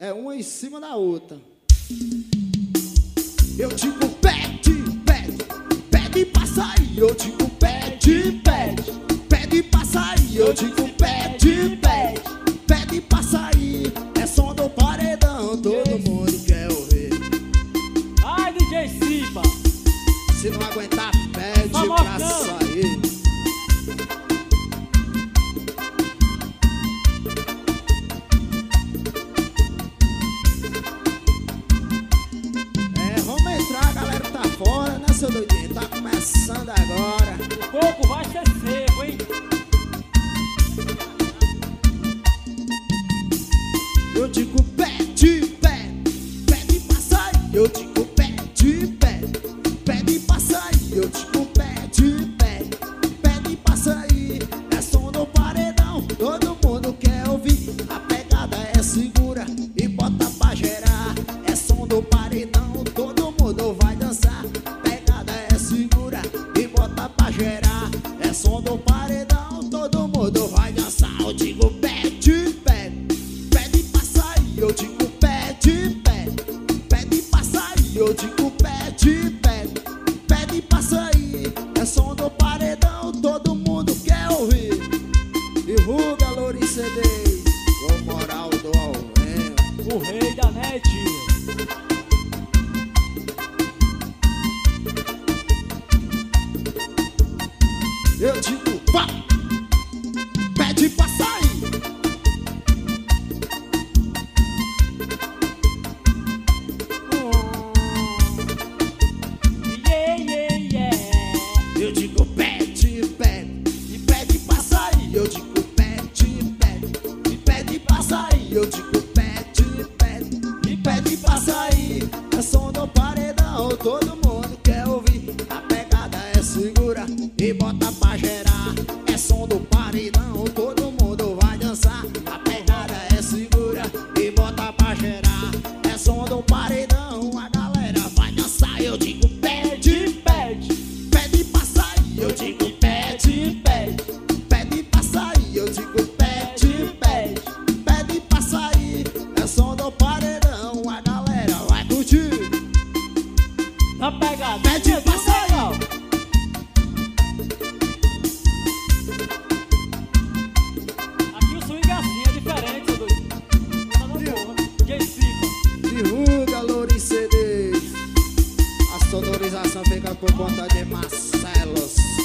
É uma em cima da outra. Eu digo pede, pede, pede pra sair. Eu digo pede, pede, pede pra sair. Eu digo pede, pede, pede pra sair. É som do paredão, todo mundo quer ouvir. Ai, DJ Cipa. Se não aguentar, pede pra sair. Vamos entrar, a galera tá fora, né, seu doidinho? Tá começando agora. O coco vai ser seco, hein? Eu digo pede, pede, pede pra sair. Eu digo pede, pede, pede pra sair. Eu digo pede, pede, pede pra sair. É som do paredão, todo mundo quer ouvir. A pegada é segura e bota pra gerar. É som do paredão, todo mundo vai dançar. Pegada é segura e bota pra gerar. É som do paredão, todo mundo vai dançar. Eu digo pede, pede, pede pra sair. Eu digo pede, pede, pede pra sair. Eu digo pede, pede, pede pra sair. É som do paredão, todo mundo quer ouvir. Divulga, Lourinho CD, com moral do Alvento, o rei da net. Eu digo vá, pede pra sair. Yeah, yeah, yeah. Eu digo pede, pede, e pede pra sair. Eu digo pede, pede, e pede pra sair. Eu digo pede, pede, e pede pra sair. É som do paredão, todo mundo quer ouvir. A pegada é segura e bota pra gerar. É som do paredão, todo mundo vai dançar. A pegada é segura e bota pra gerar. É som do paredão, a galera vai dançar. Eu digo pede, pede, pede pra sair. Eu digo pede, pede, pede pra sair. Eu digo pede, pede, pede pra sair. É som do paredão, a galera vai curtir. Tá pegado. Pede pra sair. Aqui o swing é assim, é diferente, seu doido. Tá na boa. DJ Cipa. Divulga, Lourinho CD. A sonorização fica por conta de Marcelo